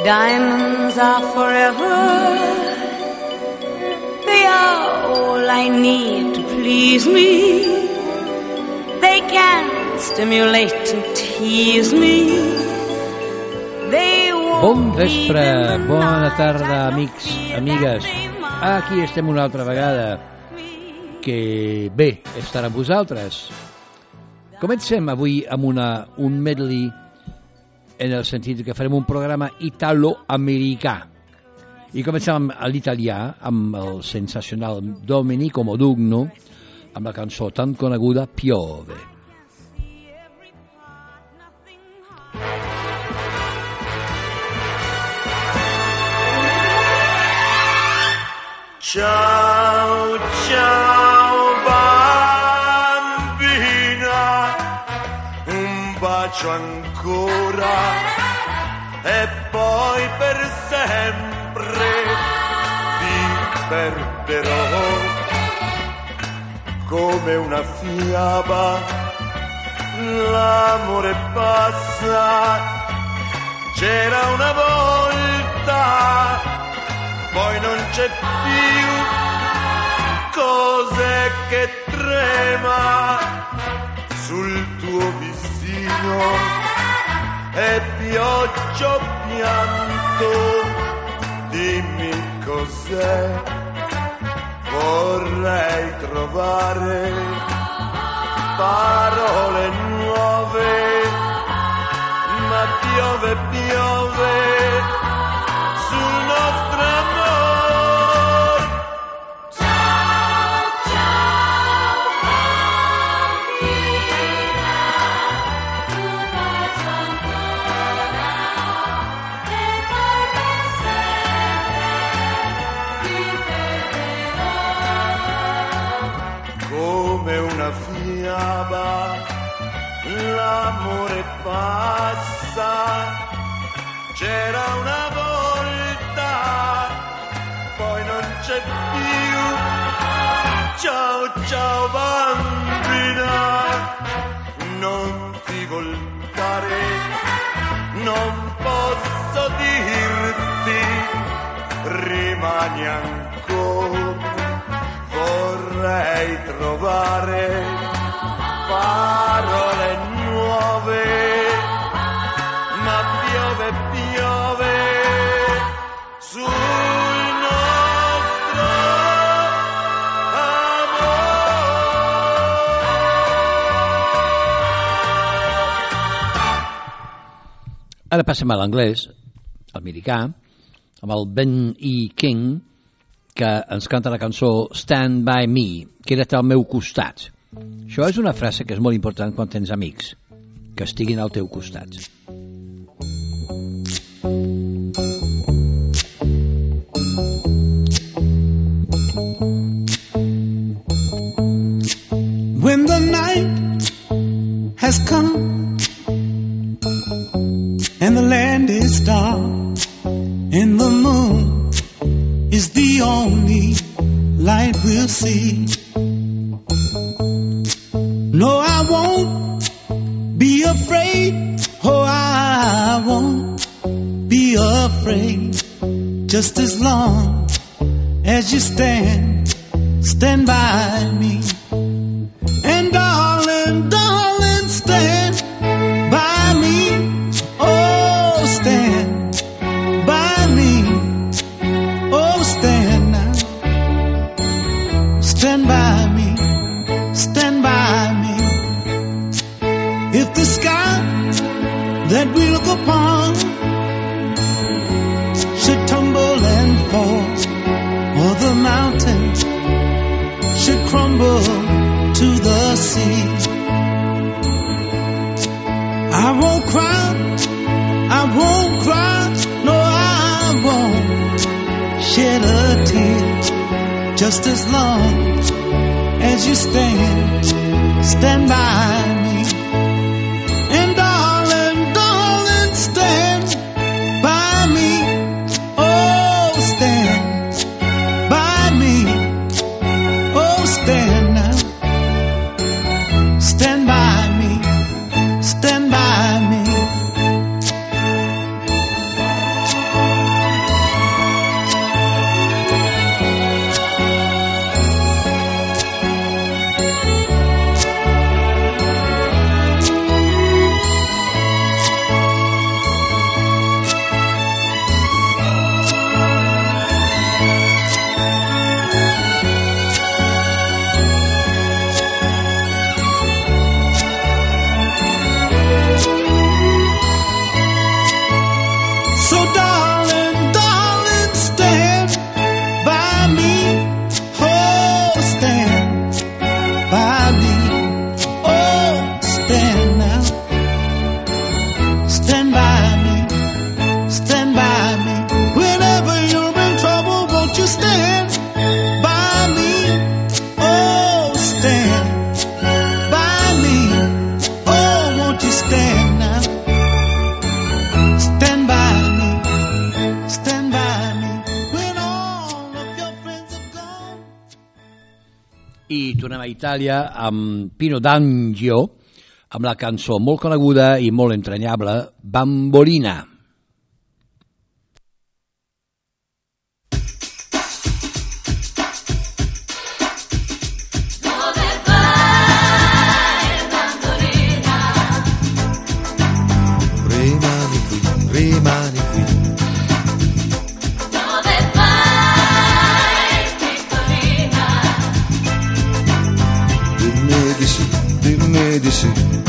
Diamonds are forever. They are all I need to please me. They can stimulate and tease me. Bon vespre, bona tarda, amics, amigues. Aquí estem una altra vegada. Que bé estar amb vosaltres. Comencem avui amb un medley en el sentit que farem un programa italo-americà. I comencem a l'italià amb el sensacional Domenico Modugno amb la cançó tan coneguda Piove. Ciao, ciao bambina, un bacio ancora e poi per sempre ti perderò. Come una fiaba l'amore passa, c'era una volta, poi non c'è più. Cos'è che trema sul tuo vestito? E pioggia o pianto, dimmi cos'è. Vorrei trovare parole nuove, ma piove, piove sul nostro amor. Ciao, ciao bambina, un bacio ancora e poi per sempre ti perderò. Come una fiaba l'amore passa, c'era una volta, poi non c'è più. Ciao, ciao bambina, non ti voltare, non posso dirti, rimani ancora. Vorrei trovare parole nuove, ma piove, piove sul nostro amor. Ara passem a l'anglès, americà, amb el Ben E. King, que ens canta la cançó Stand By Me, queda't al meu costat. Això és una frase que és molt important quan tens amics, que estiguin al teu costat. When the night has come and the land is dark and the moon is the only light we'll see. No, I won't be afraid. Oh, I won't be afraid. Just as long as you stand by me. And darling, darling, stand by me. Oh, stand by me. Oh, stand now. Stand by me. Stand by me. If the sky that we look upon should tumble and fall, or the mountains should crumble to the sea, I won't cry, I won't cry, no, I won't shed a tear. Just as long as you stand by me. And darling, darling, stand by me. Oh, stand by me. Oh, stand now. Stand by me. Stand by me. I tornem a Itàlia amb Pino D'Angio, amb la cançó molt coneguda i molt entranyable, Bambolina. Rimani qui. Dove vai, piccolina? Dimmi di sì.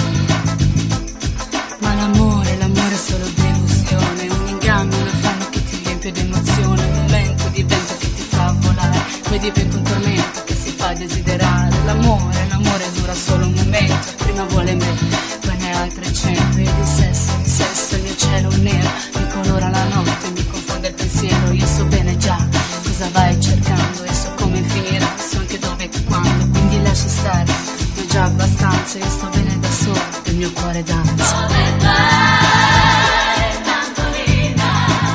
Ma l'amore è solo delusione, un inganno, un affanno che ti riempie d'emozione, un momento di vento che ti fa volare, poi diventa un tormento che si fa desiderare. L'amore dura solo un momento, prima vuole me, poi ne ha altre 100, e di sesso, il mio cielo nero, mi colora la notte, mi confonde il pensiero, io so bene già cosa vai cercando e so come finirà, so anche dove e quando, quindi lascia stare, ne ho già abbastanza, io sto bene da sola, il mio cuore danza. Dove vai, bambolina?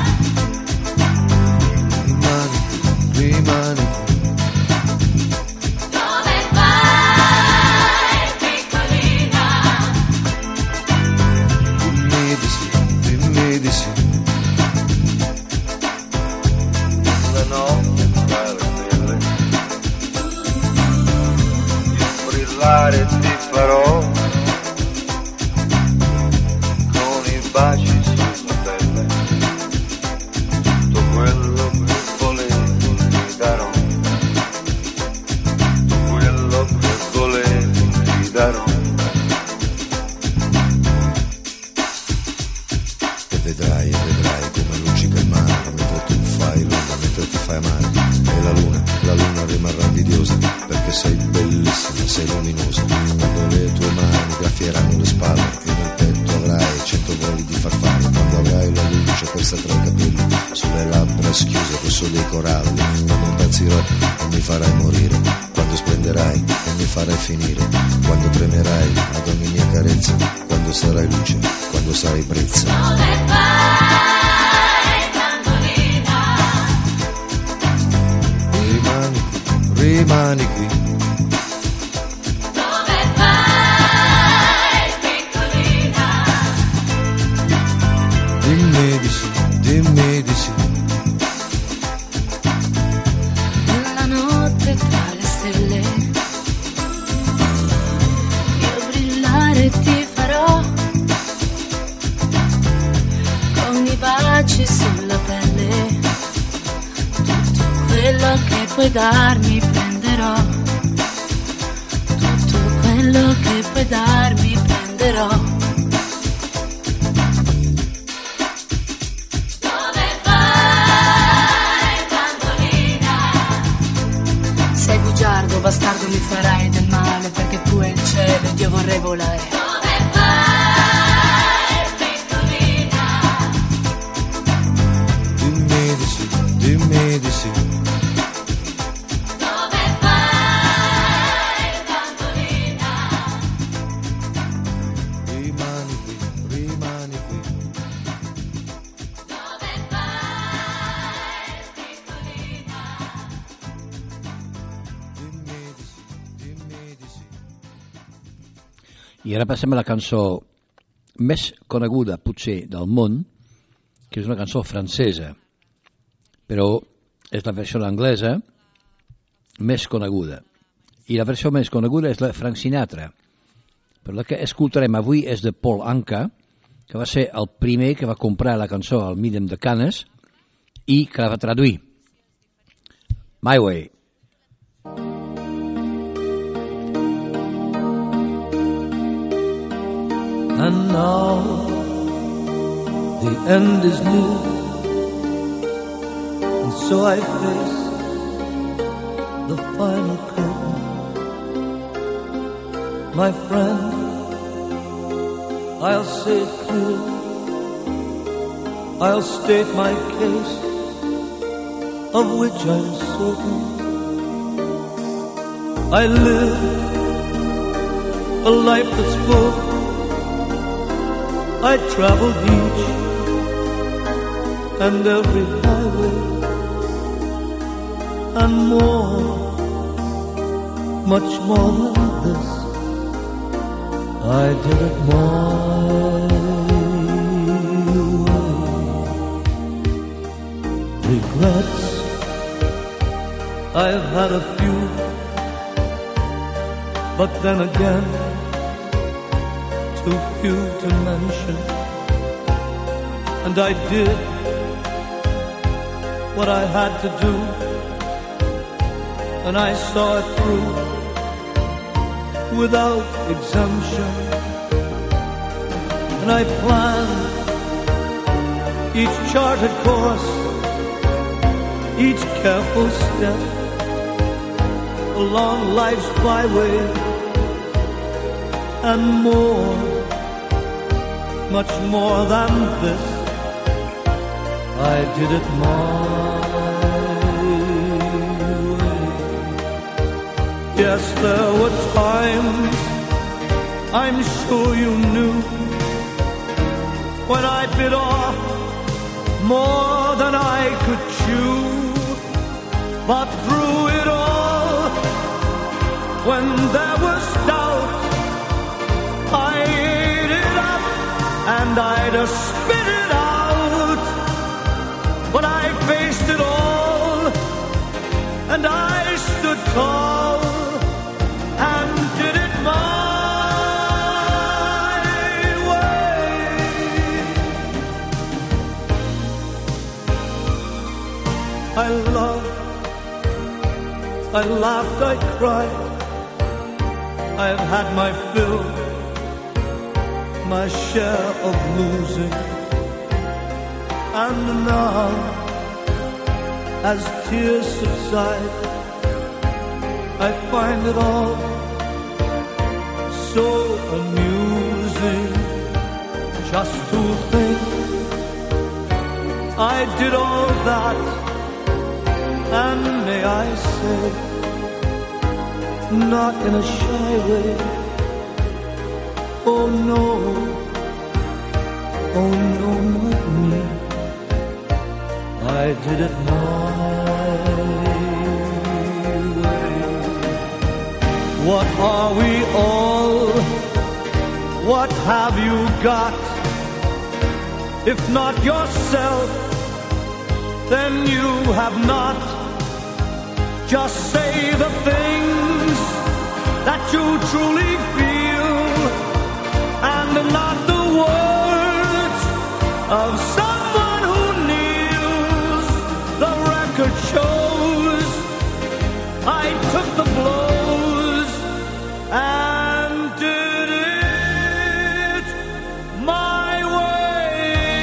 Rimani qui. Dove vai, piccolina? Dimmi di sì. La notte tra le stelle, io brillare ti farò con i baci sulla pelle, tutto quello che volevo ti darò, tutto quello che volevo ti darò. E vedrai come luccica il mare mentre tu fai l'onda, mentre ti fai amare. E la luna rimarrà invidiosa perché sei bellissima, sei luminosa. Quando le tue mani graffieranno le spalle e nel petto avrai 100 voli di farfalle. Quando avrai la luce persa tra i capelli, sulle labbra schiuse rosso dei coralli. Quando impazzirò e mi farai morire, quando splenderai e mi farai finire, quando tremerai ad ogni mia carezza, quando sarai luce, quando sarai brezza. Dove vai, bambolina? Rimani qui. Dove vai, piccolina? Dimmi di sì. Nella notte tra le stelle, io brillare ti farò con i baci sulla pelle, tutto quello che puoi darmi prenderò, tutto quello che puoi darmi prenderò. Dove vai, bambolina? Sei bugiardo, bastardo, mi farai del male, perché tu e il cielo ed io vorrei volare. Dove vai, piccolina? Dimmi di sì. Dove vai, bambolina? Rimani qui. Dove vai, piccolina? Dimmi di sì. I ara passem a la cançó més coneguda, potser, del món, que és una cançó francesa, però és la versió anglesa més coneguda. I la versió més coneguda és la Frank Sinatra. Però la que escoltarem avui és de Paul Anka, que va ser el primer que va comprar la cançó al Mídem de Canes i que la va traduir. My Way. And now the end is near, and so I face the final curtain. My friend, I'll say it clear, I'll state my case, of which I'm certain. I live a life that's full, I traveled each and every highway and more much more than this. I did it my way. Regrets, I've had a few, but then again, too few to mention. And I did what I had to do, and I saw it through without exemption. And I planned each charted course, each careful step along life's byway, and more, much more than this, I did it my way. Yes, there were times, I'm sure you knew, when I bit off more than I could chew. But through it all, when there was doubt, I ate it up and I'd have spit it out. But I faced it all and I stood tall and did it my way. I loved, I laughed, I cried. I've had my fill, my share of losing. And now, as tears subside, I find it all so amusing. Just to think I did all that, and may I say, not in a shy way. Oh no, not me. I did it my way. What are we all? What have you got? If not yourself, then you have not. Just say the things that you truly feel, and not the words of someone who kneels. The record shows I took the blows and did it my way.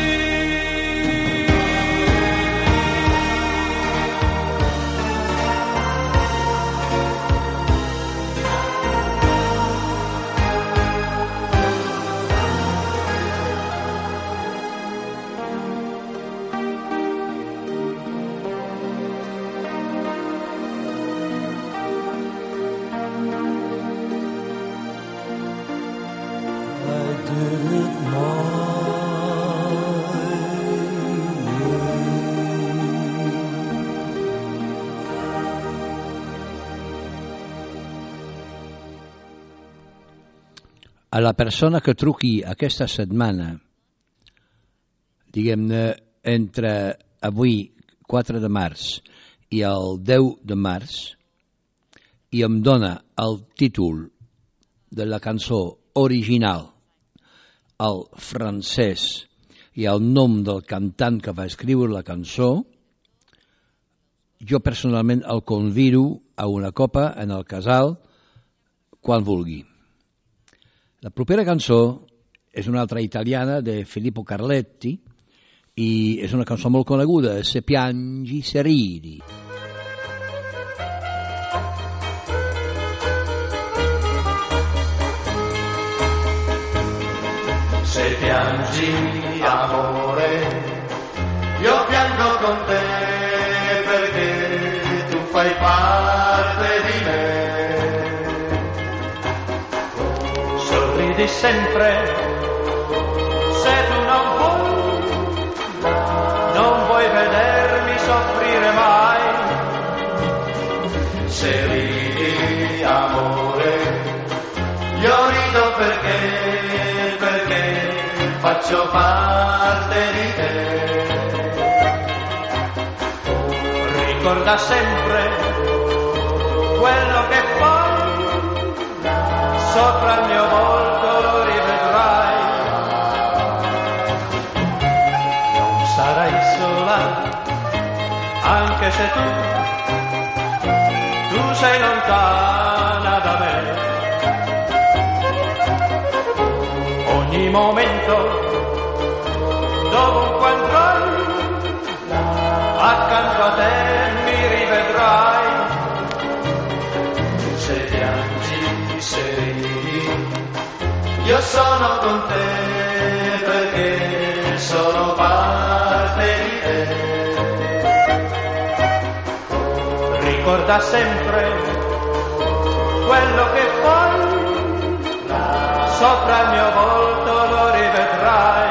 A la persona que truqui aquesta setmana, diguem-ne, entre avui, 4 de març, i el 10 de març, i em dona el títol de la cançó original, el francès, i el nom del cantant que va escriure la cançó, jo personalment el convido a una copa en el casal quan vulgui. La propera cançó és una altra italiana de Filippo Carletti i és una cançó molt coneguda, Se piangi se ridi. Se piangi amore, io piango con te perché tu fai parte di me. Sorridi sempre, se tu non vuoi vedermi soffrire mai. Se ridi amore, faccio parte di te. Ricorda sempre quello che poi sopra il mio volto lo rivedrai. Non sarai sola, anche se tu sei lontana da me. Ogni momento, dovunque andrai, accanto a te mi rivedrai. Se piangi, se ridi, io sono con te perché sono parte di te. Ricorda sempre quello che poi sopra il mio volto lo rivedrai.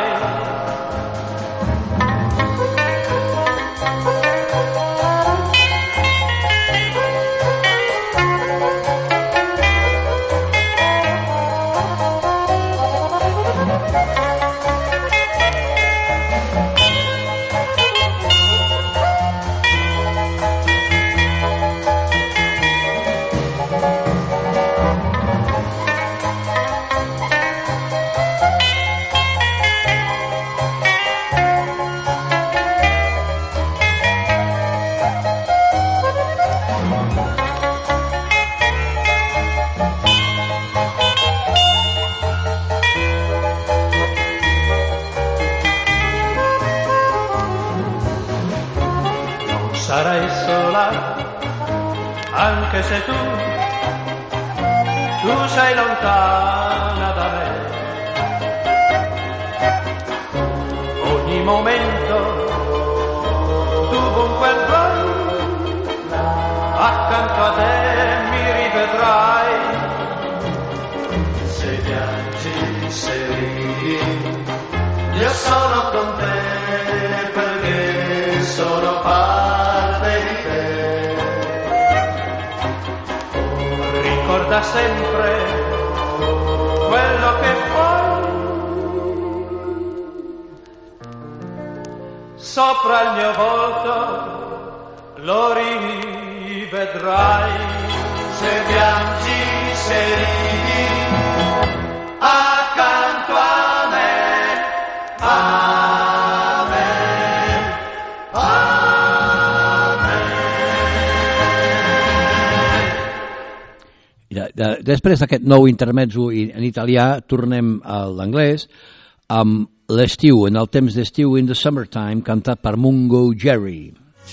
Sarai sola, anche se tu sei lontana da me. Ogni momento, dovunque andrai, accanto a te mi rivedrai. Se piangi, se ridi, io sono con te perché sono parte di te. Ricorda sempre quello che poi sopra il mio volto lo rivedrai. Se piangi, se ridi, accanto a me, a me, a me. Després d'aquest nou intermezzo en italià, tornem a l'anglès amb l'estiu, en el temps d'estiu, In the Summertime, cantat per Mungo Jerry.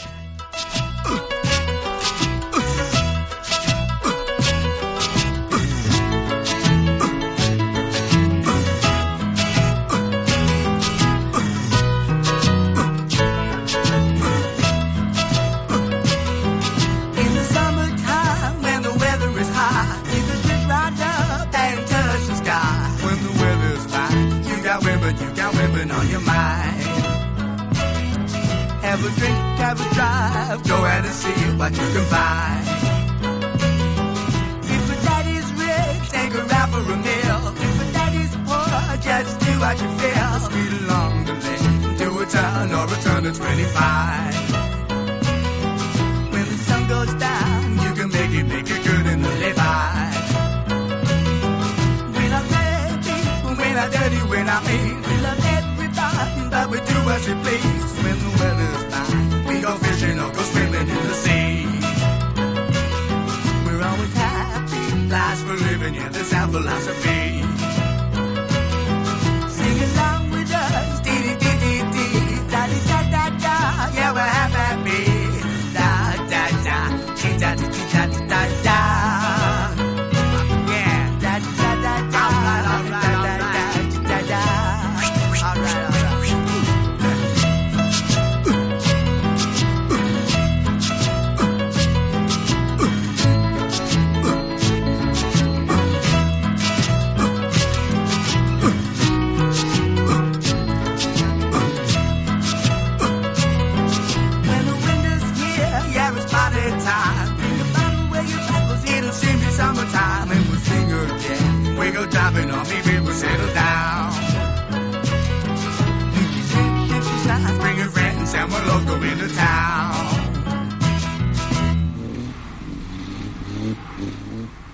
Have a drink, have a drive, go out and see what you can find. If a daddy's rich, take her out for a meal. If a daddy's poor, just do what you feel. Speed along the lane to a town or a turn of 25. When the sun goes down, you can make it good and live by. We're not dirty, we're not dirty, we're not mean. We love everybody, but we do as we please. When the weather's fine, we go fishing or go swimming in the sea. We're always happy, lives for living, yeah, that's our philosophy. Sing along with us, dee-dee-dee-dee-dee, da-dee-da-da-da, yeah, we're happy, da-da-da, dee-da-dee-da-da-da-da. Yeah, da-da-da-da, da-da-da-da-da-da. All right. Summertime and we'll sing again. We go driving on, maybe we'll settle down.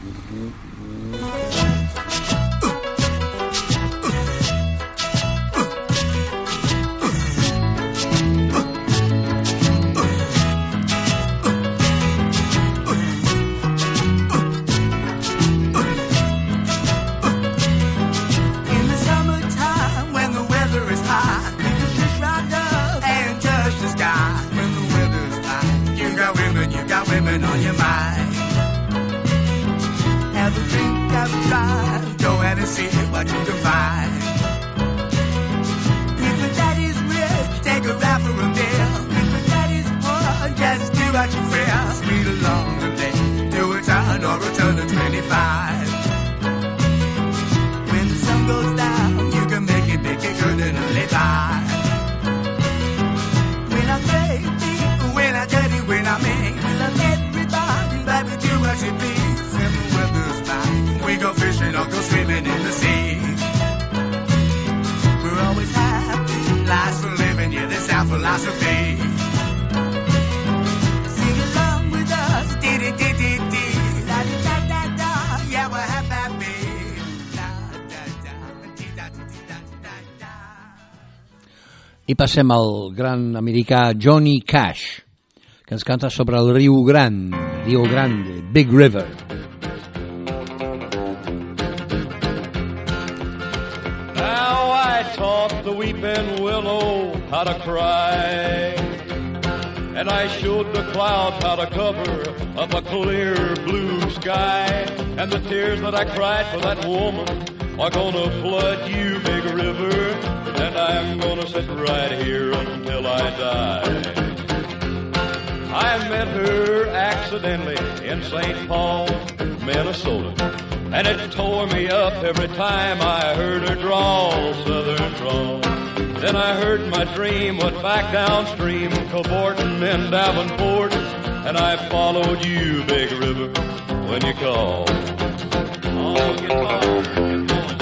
Women on your mind. Have a drink, have a drive, go out and see what you can find. If your daddy's rich, take a ride for a meal. If your daddy's poor, just do what you feel. Speed along the lane, do a turn or a turn to 25. When the sun goes down, you can make it good and live by. When I'm crazy, when I'm dirty, when I'm mean, everybody, baby, do what you please. When the weather's fine, we go fishing or go swimming in the sea. We're always happy, life's for living, yeah, that's our philosophy. Sing along with us, dee-dee-dee-dee-dee, da-da-da-da-da, yeah, we're happy. Da-da-da-da-dee-da-dee-da-da-da. I passem al gran americà Johnny Cash, que ens canta sobre el Rio Grande, Big River. Now I taught the weeping willow how to cry, and I showed the clouds how to cover up a clear blue sky, and the tears that I cried for that woman are gonna flood you, Big River, and I'm gonna sit right here until I die. I met her accidentally in St. Paul, Minnesota, and it tore me up every time I heard her drawl, southern drawl. Then I heard my dream went back downstream, cavorting in Davenport, and I followed you, Big River, when you called. Oh, get on.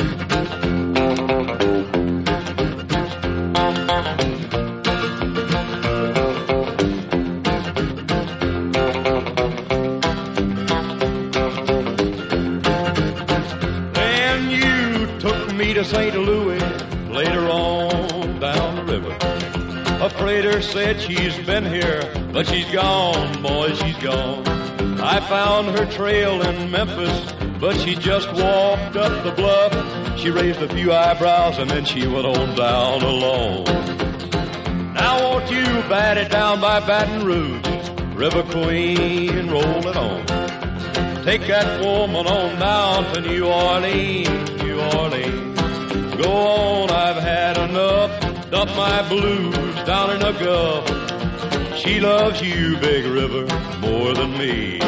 To St. Louis, later on down the river. A freighter said she's been here, but she's gone, boy, she's gone. I found her trail in Memphis, but she just walked up the bluff. She raised a few eyebrows and then she went on down alone. Now won't you bat it down by Baton Rouge, River Queen, roll it on. Take that woman on down to New Orleans, New Orleans. Go on, I've had enough. Dump my blues down in the Gulf. She loves you, Big River, more than me.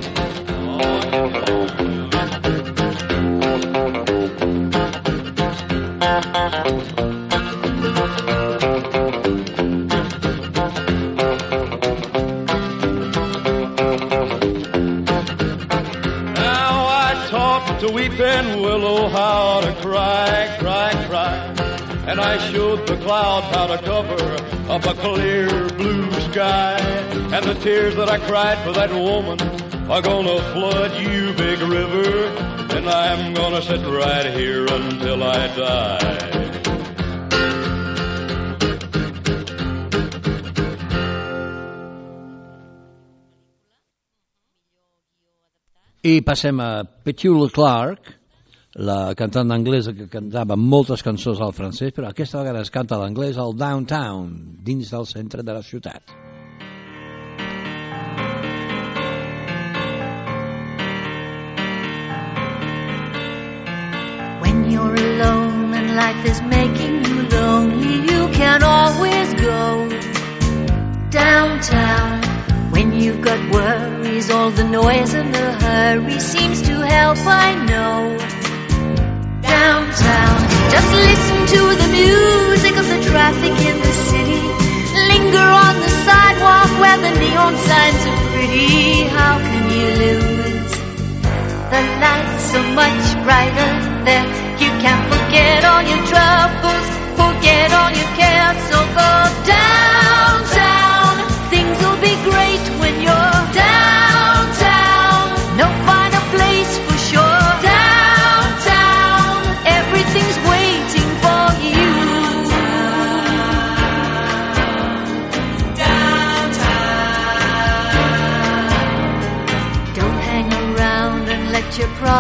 Now I talk to weeping willow how to cry, cry, cry. And I showed the clouds how to cover up a clear blue sky. And the tears that I cried for that woman are gonna flood you, Big River. And I'm gonna sit right here until I die. I passem a Petula Clark, la cantant anglesa que cantava moltes cançons al francès, però aquesta vegada es canta l'anglès al downtown, dins del centre de la ciutat. When you're alone and life is making you lonely, you can always go downtown. When you've got worries, all the noise and the hurry seems to help, I know. Downtown, just listen to the music of the traffic in the city. Linger on the sidewalk where the neon signs are pretty. How can you lose? The light's so much brighter there. You can forget all your troubles, forget all your cares. So go downtown. Things will be great when you're downtown. No finer place for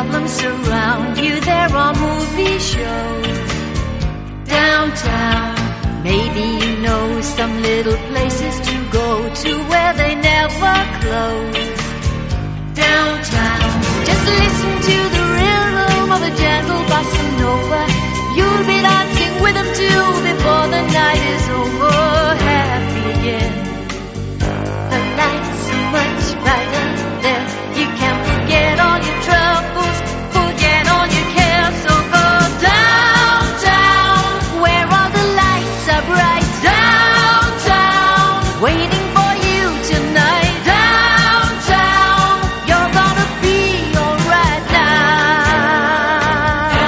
problems surround you. There are movie shows downtown. Maybe you know some little places to go to where they never close. Downtown, just listen to the rhythm of a gentle bossa nova. You'll be dancing with them too before the night is over. Happy again. The lights so much brighter there. You can forget all your troubles, forget all your cares. So go downtown, where all the lights are bright. Downtown, waiting for you tonight. Downtown, you're gonna be alright now.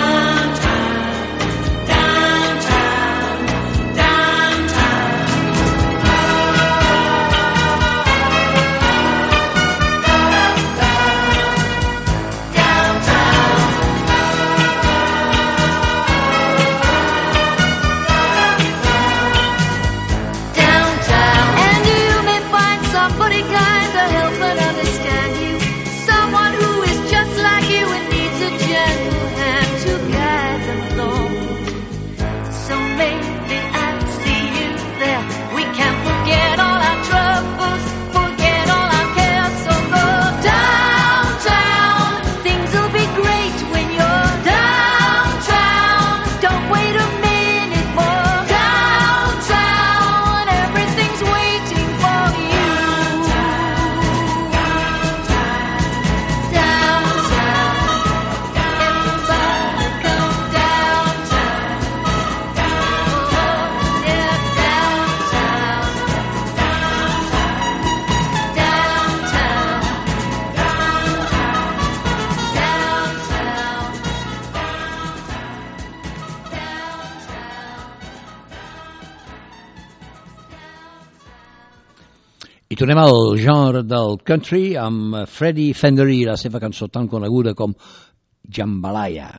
Downtown, downtown, downtown. And you may find somebody kind to help and understand you. Someone who is just like you and needs a gentle hand to guide them along. So maybe I'll see you there. We can forget all our troubles, forget all our cares. So go downtown. Things will be great when you're downtown. Don't wait a minute more. Downtown, everything's waiting for you. Downtown, everybody come downtown. Oh, yeah, downtown, downtown, I tornem al genre del country amb Freddie Fender i la seva cançó tan coneguda com Jambalaya.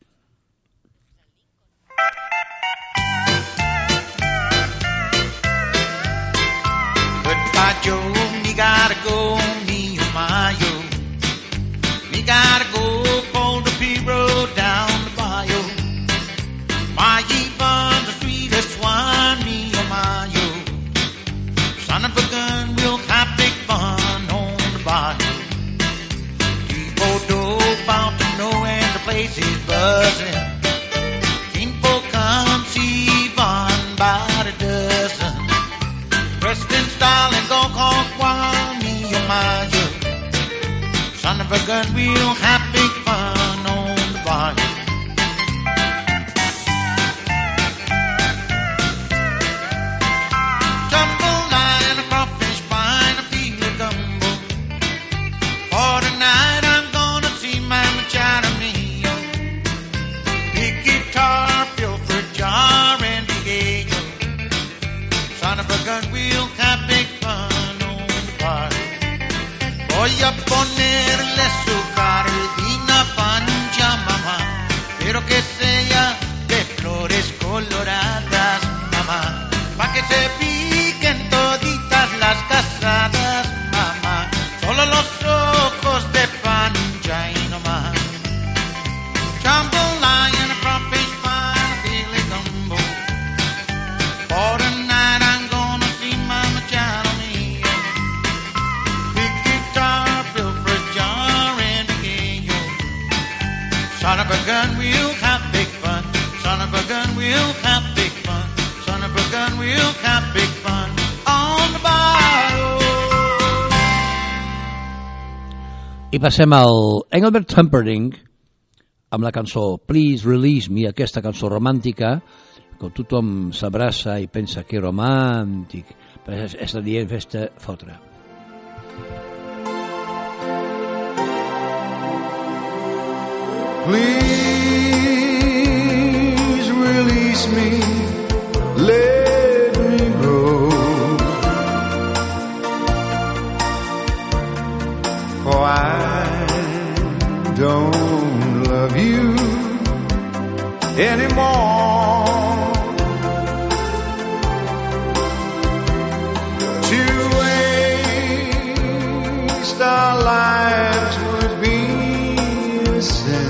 Goodbye, Joe, me gotta go, me oh my oh. Me gotta go for the P road down the bayou. My Yvonne's the sweetest one, me oh my oh. Son of a gun, we'll have big fun on the bayou. People dope out to know and the place is buzzing. Seen folk come see Yvonne by the dozen. Dressed in style and go call one, me oh my oh. Son of a gun, we'll have big fun on the bayou. Jambalaya, a crawfish fine, a feel of gumbo. For tonight I'm gonna see my Machado Mio. Big guitar, pilfer jar, and Diego. Son of a gun, we'll have big fun on the bayou. Voy a ponerle su carabina pancha, mamá, pero que sea de flores coloradas, mamá, pa' que se piquen toditas las casadas, mamá, solo los ojos de pancha y no más. Jambalaya, a crawfish fine, feel it gumbo. For tonight I'm gonna see my Machado Mio. Big guitar, pilfer jar, and Diego. Son of a gun, we'll have big fun. Son of a gun, we'll have big fun. Son of a gun, we'll have big fun on the bayou. I passem al Engelbert Humperdinck amb la cançó Please Release Me, aquesta cançó romàntica que tothom s'abraça i pensa que romàntic, però és la dient festa fotre. Please release me, let me go. For I don't love you anymore. To waste our lives would be a sin.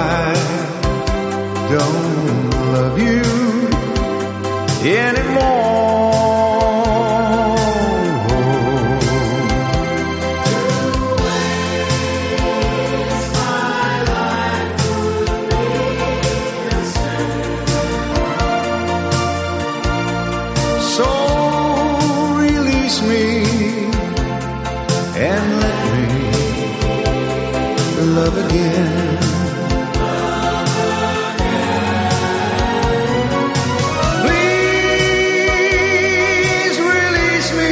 I don't love you anymore. So release me and let me love again. Please release me.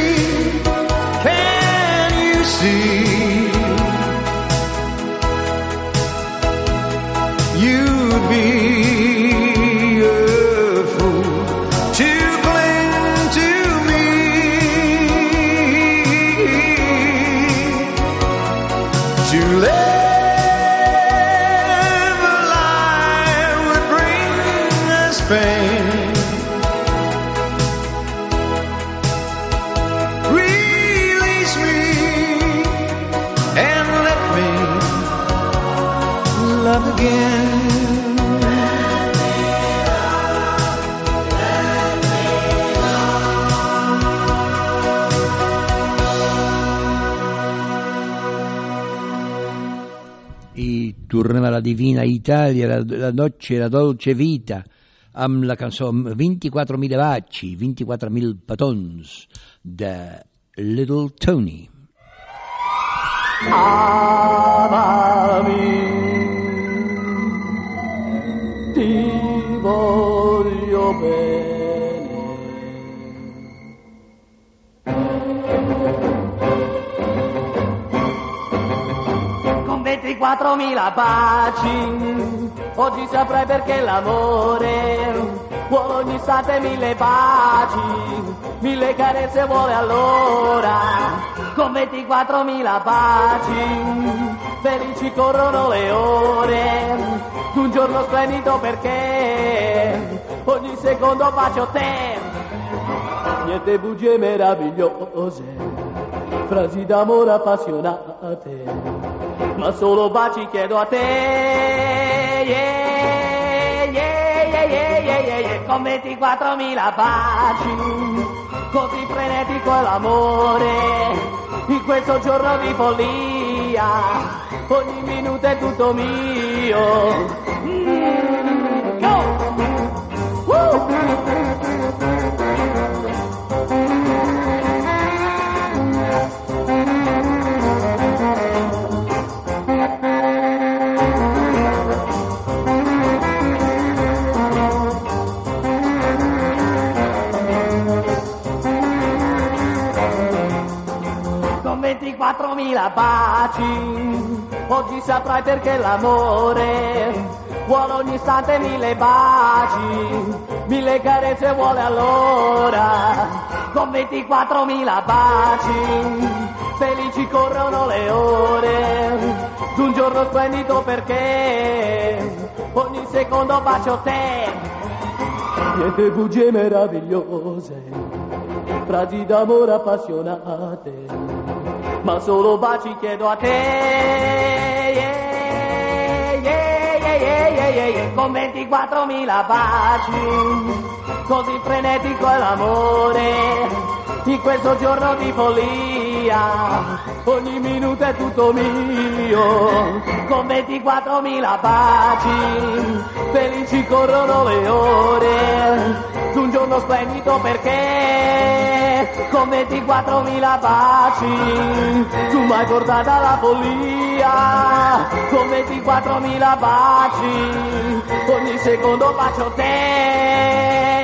Can you see? You'd be a fool to cling to me. To live a lie would bring us pain. Release me and let me love again. I tornem a la divina Italia, la noce, la dolce vita, amb la cançó 24.000 baci, 24.000 petons, de Little Tony. Amami, ti voglio bene. Con 24.000 baci, oggi saprai perché l'amore vuole ogni istante 1000 baci, 1000 carezze vuole allora. Con 24.000 baci, felici corrono le ore, un giorno splendido perché ogni secondo bacio te. Niente bugie meravigliose, frasi d'amore appassionate, ma solo baci chiedo a te. Yeah, yeah, yeah, yeah, yeah, yeah, yeah. Con 24.000 baci, così frenetico è l'amore, in questo giorno di follia, ogni minuto è tutto mio. Go! Woo! Con 24.000 baci, oggi saprai perché l'amore vuole ogni istante 1000 baci, 1000 carezze vuole allora. Con 24.000 baci, felici corrono le ore, d'un giorno splendido perché ogni secondo bacio te. Niente bugie meravigliose, frasi d'amore appassionate, ma solo baci chiedo a te. Yeah, yeah, yeah, yeah, yeah, yeah, yeah. Con 24.000 baci, così frenetico è l'amore, in questo giorno di follia, ogni minuto è tutto mio. Con 24.000 baci, felici corrono le ore, d'un giorno splendido perché con 24.000 baci tu m'hai portata alla follia. Con 24.000 baci, ogni secondo bacio te.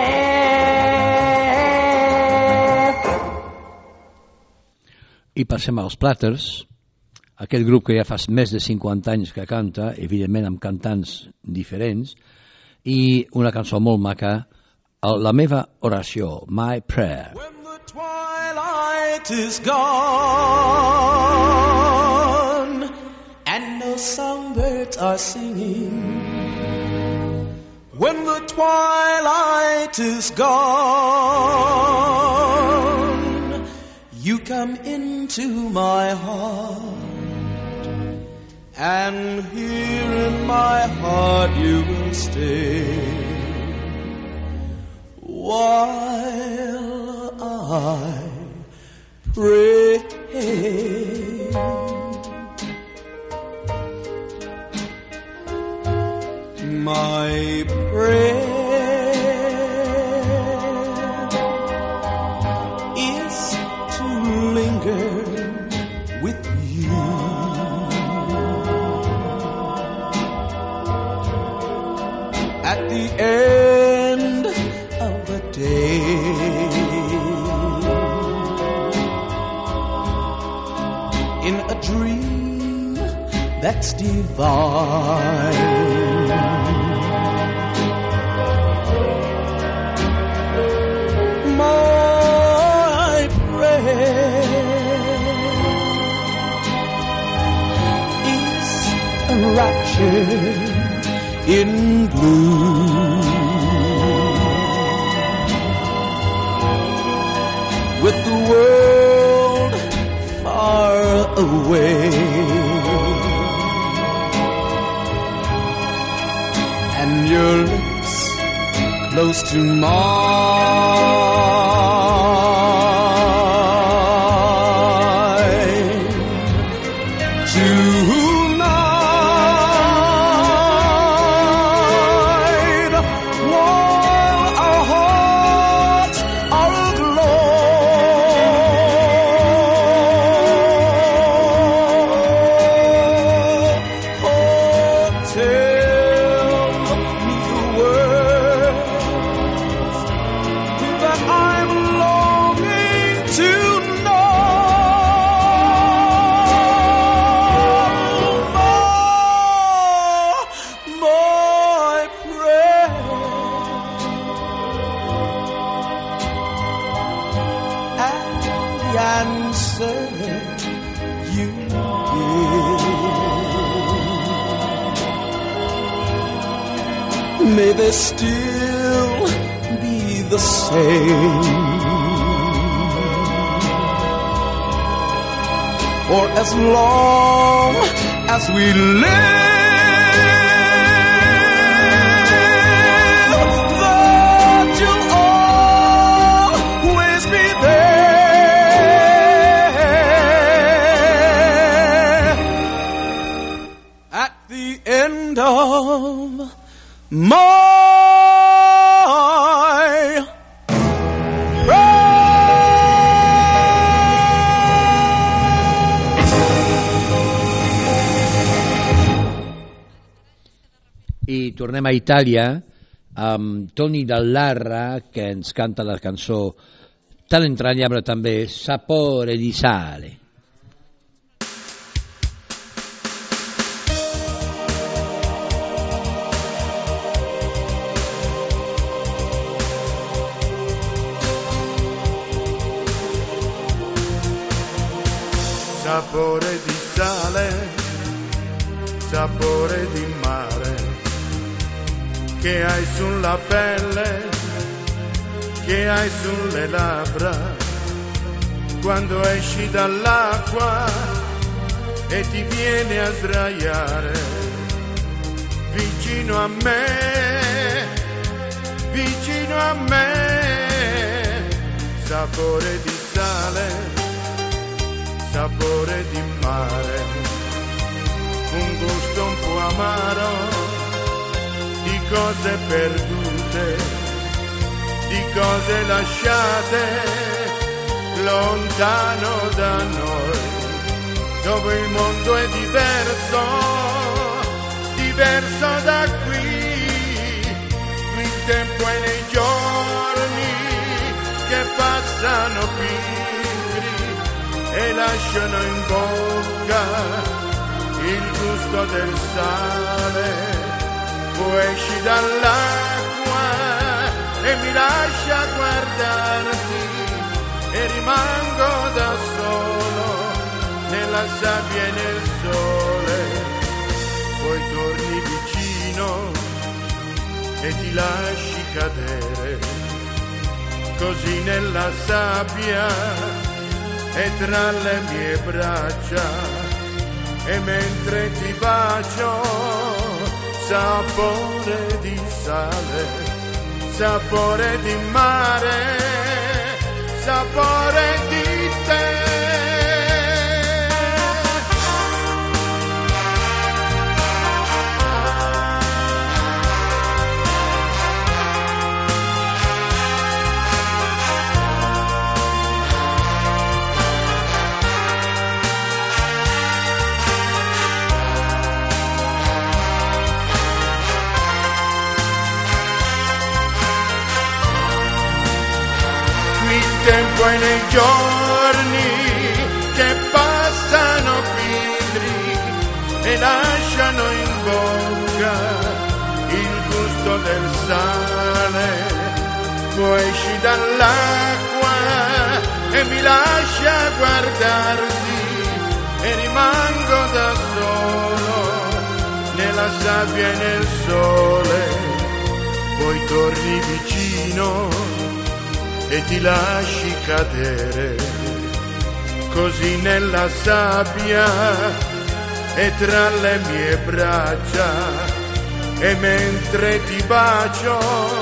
I passem als Platters, aquest grup que ja fa més de 50 anys que canta, evidentment amb cantants diferents, i una cançó molt maca, la meva oració, My Prayer. When the twilight is gone and no songbirds are singing, when the twilight is gone, you come into my heart and here in my heart you will stay while I pray. My prayer is to linger with you at the end of the day, in a dream that's divine. My prayer is a rapture in blue, with the world far away and your lips close to mine. Tonight, while our hearts are aglow, oh, tell me the words that I'm longing to know. My prayer and the answer you give, may they still be the same. For as long as we live, that you'll always be there at the end of my I tornem a Itàlia amb Toni Dallarra, que ens canta la cançó tan entranyable també, Sapore di sale. Sapore di sale, sapore di mare, che hai sulla pelle, che hai sulle labbra, quando esci dall'acqua e ti vieni a sdraiare vicino a me, vicino a me. Sapore di sale, sapore di mare, un gusto un po' amaro di cose perdute, di cose lasciate lontano da noi, dove il mondo è diverso, diverso da qui. Qui il tempo è nei giorni che passano pigri e lasciano in bocca il gusto del sale. Tu esci dall'acqua e mi lascia guardarti e rimango da solo nella sabbia e nel sole. Poi torni vicino e ti lasci cadere così nella sabbia e tra le mie braccia e mentre ti bacio, sapore di sale, sapore di mare, sapore di te. Il tempo è nei giorni che passano pigri e lasciano in bocca il gusto del sale. Tu esci dall'acqua e mi lascia guardarti e rimango da solo nella sabbia e nel sole. Poi torni vicino e ti lasci cadere così nella sabbia e tra le mie braccia, e mentre ti bacio,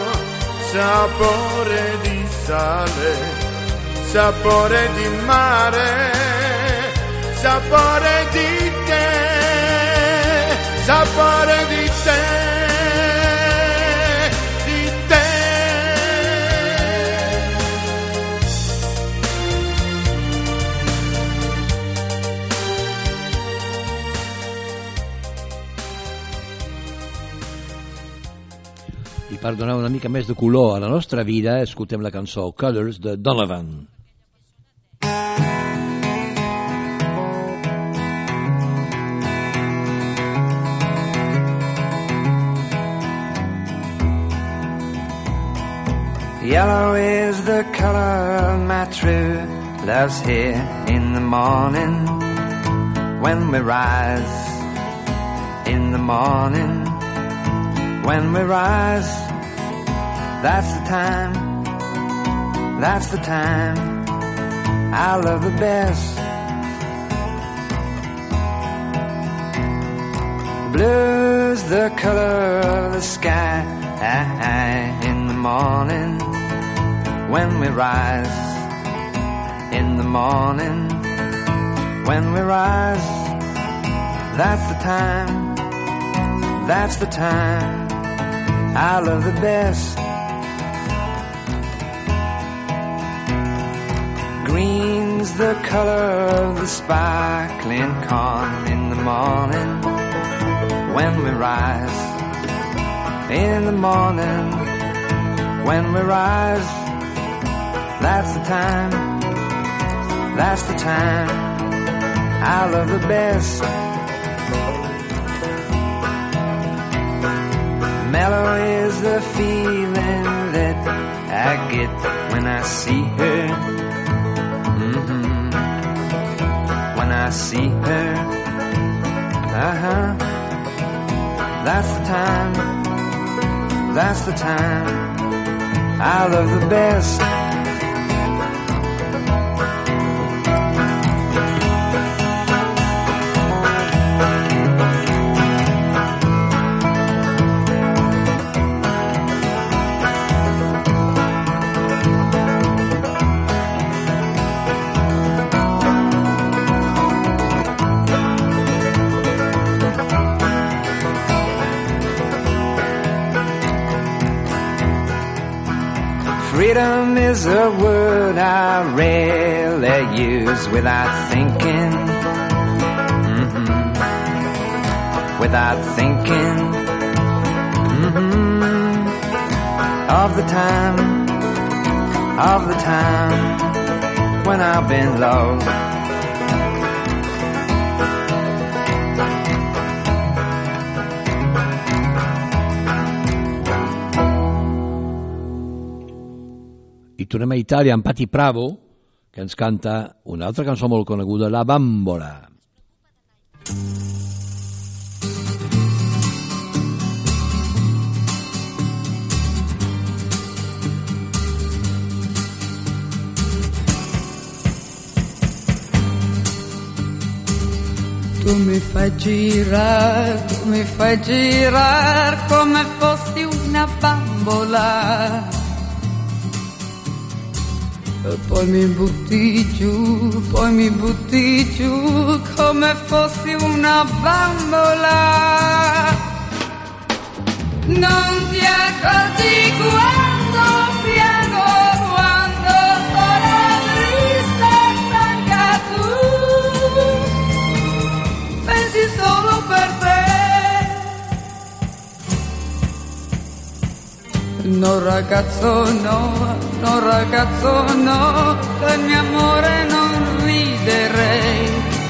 sapore di sale, sapore di mare, sapore di te, sapore di te. Per donar una mica més de color a la nostra vida, escoltem la cançó Colors de Donovan. Yellow is the color my true love's here in the morning when we rise, in the morning when we rise. That's the time I love the best. Blue's the color of the sky in the morning when we rise, in the morning when we rise. That's the time I love the best. Green's the color of the sparkling corn in the morning when we rise, in the morning when we rise. That's the time I love the best. Mellow is the feeling that I get when I see her. When I see her, that's the time I love the best. Freedom is a word I rarely use without thinking, without thinking of the time when I've been low. I tornem a Itàlia amb Patti Bravo, que ens canta una altra cançó molt coneguda, La Bambola. Tu mi fai girare come fossi una bambola. E poi mi butti giù come fossi una bambola. Non ti accorgi quando piango, quando sono triste e stanca tu. Pensi solo per te. No ragazzo no, del mio amore non riderei.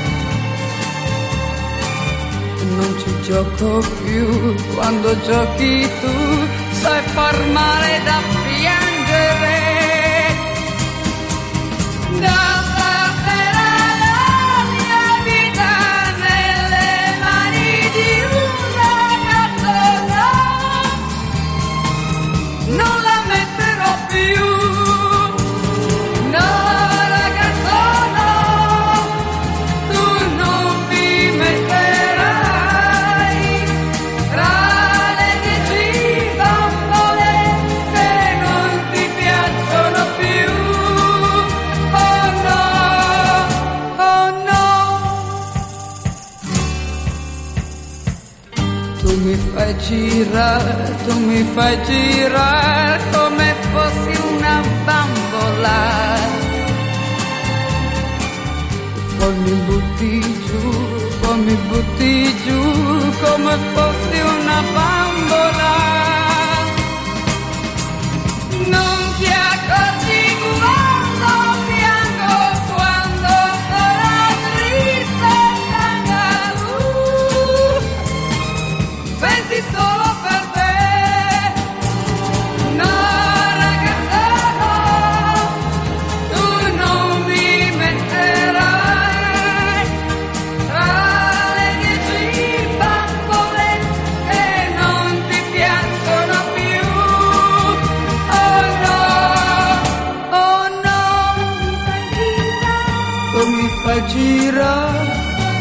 Non ci gioco più, quando giochi tu sai far male da piangere. Da stasera la mia vita nelle mani di un ragazzo no, non la metterò più. No ragazzo no, tu non mi metterai tra le 10 bambole che non ti piacciono più. Oh no, oh no. Tu mi fai girare come fossi una bambola. Poi mi butti giù come fossi una bambola. Non ti accorgi quando piango, quando sono triste e stanca. Pensi solo per te. No ragazza no, tu non mi metterai tra le 10 bambole che non ti piacciono più. Oh no, oh no. Tu mi fai girare,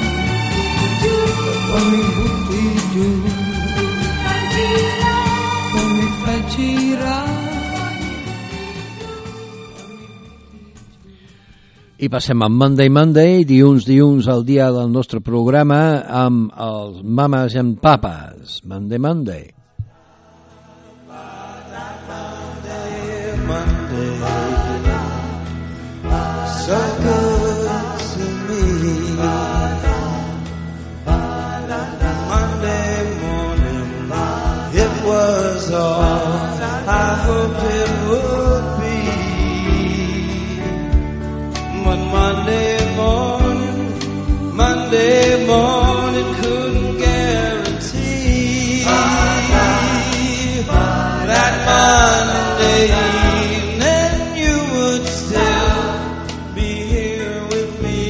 poi mi butti giù. Tu mi fai girare. I passem a Monday, dilluns al dia del nostre programa amb els Mamas and Papas. Monday. So good to me. Monday morning, it was all I hoped it would be. But Monday morning couldn't guarantee that Monday evening you would still be here with me.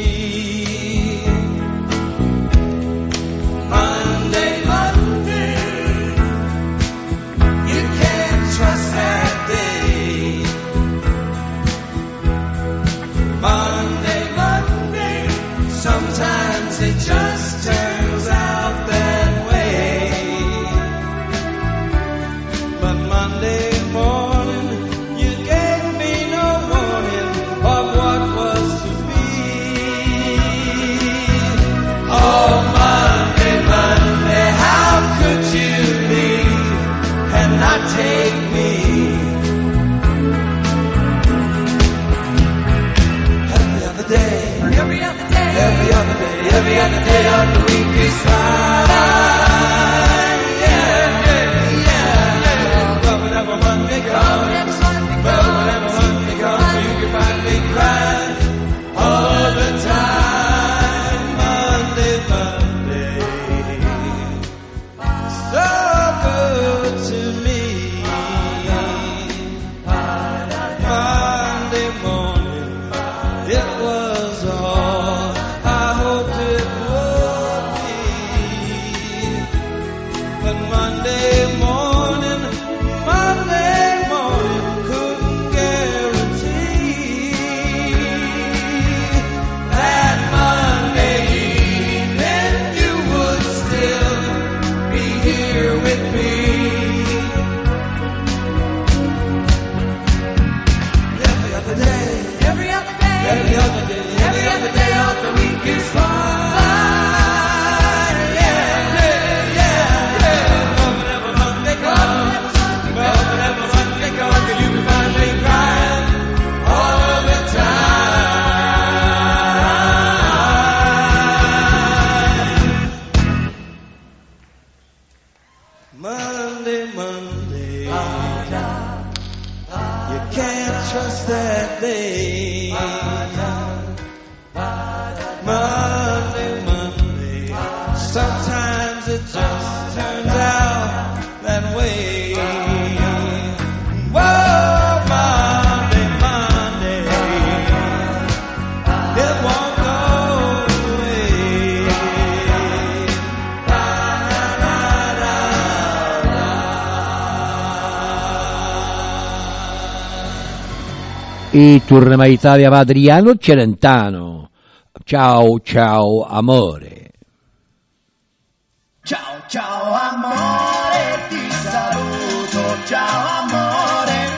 Monday, you can't trust that day. Monday, Monday. You can't trust that day. Monday, Monday. Sometimes it just turns out that way. Whoa, Monday, Monday. It won't go away. E torniamo in Italia, va Adriano Celentano. Ciao, ciao, amore. Ciao, ciao, amore, ti saluto, ciao, amore.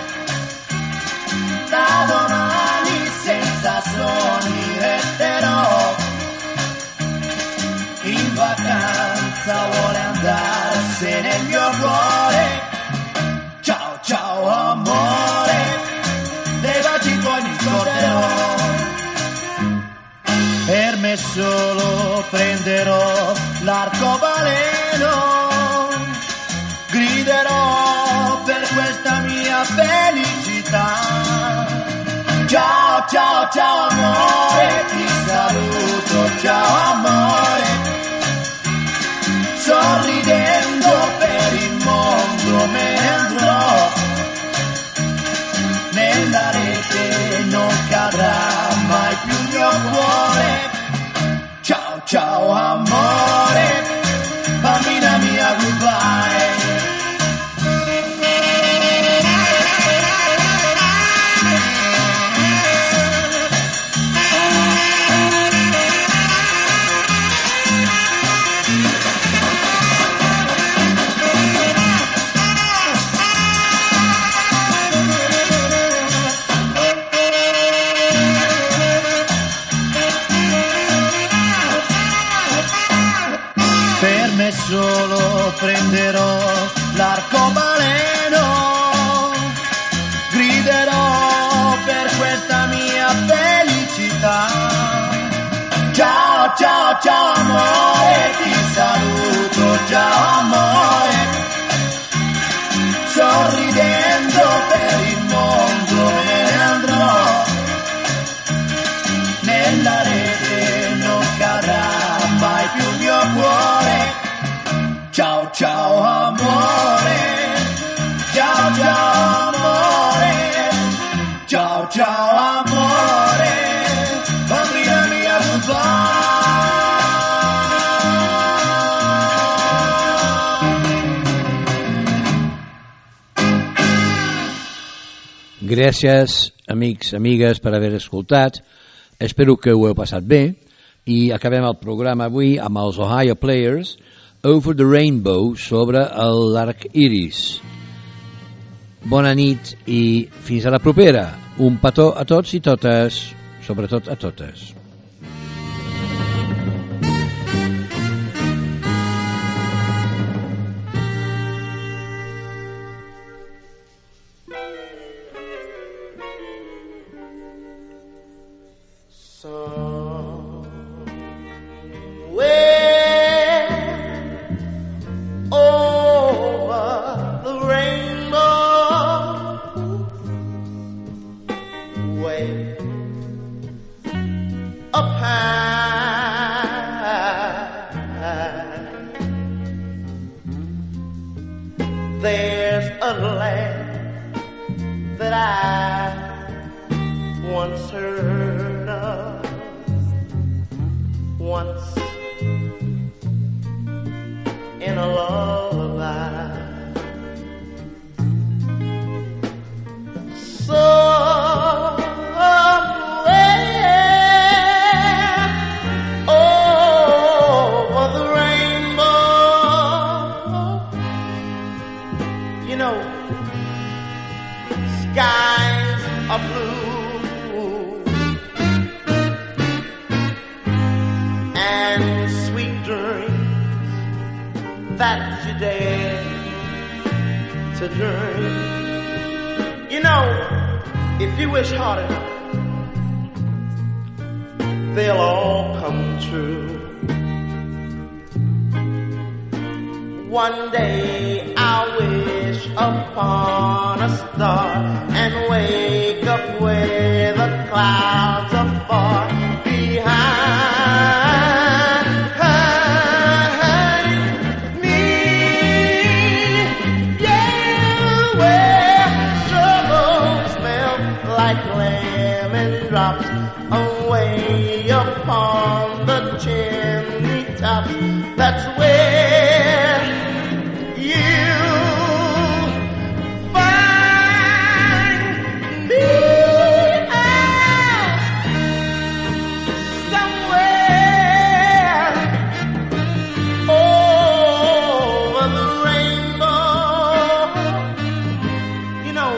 Da domani senza sogni resterò. In vacanza vuole andarsene il mio cuore. Ciao, ciao, amore. Dei baci poi mi scorderò. Per me solo prenderò l'arcobaleno, griderò per questa mia felicità. Ciao, ciao, ciao amore, ti saluto, ciao amore. Sorridendo per il mondo me ne andrò. Nella rete non cadrà mai più il mio cuore. Ciao, ciao amore, bambina mia, goodbye. Solo prenderò l'arcobaleno, griderò per questa mia felicità. Ciao, ciao, ciao amore, ti saluto, ciao amore. Sorridendo per il mondo me ne andrò. Nella rete non cadrà mai più il mio cuore. Ciao, ciao amore, ciao, ciao amore, ciao, ciao amore, bambina mia, Gràcies, amics, amigues, per haver escoltat. Espero que ho heu passat bé. I acabem el programa avui amb els Ohio Players, Over the Rainbow, sobre l'arc iris. Bona nit i fins a la propera. Un petó a tots i totes, sobretot a totes. There's a land that I once heard of, once in a lullaby. Somewhere over the rainbow, you know, skies are blue and sweet dreams that you dare to dream. You know, if you wish hard enough, they'll all come true. One day I'll wish away upon the chimney top. That's where you find me out somewhere over the rainbow. You know,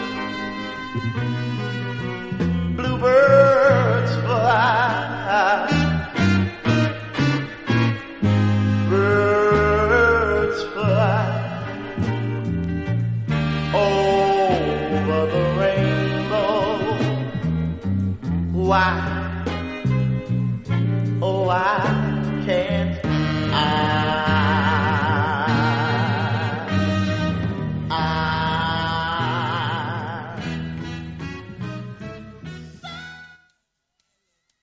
bluebirds fly, birds fly over the rainbow. Why, oh why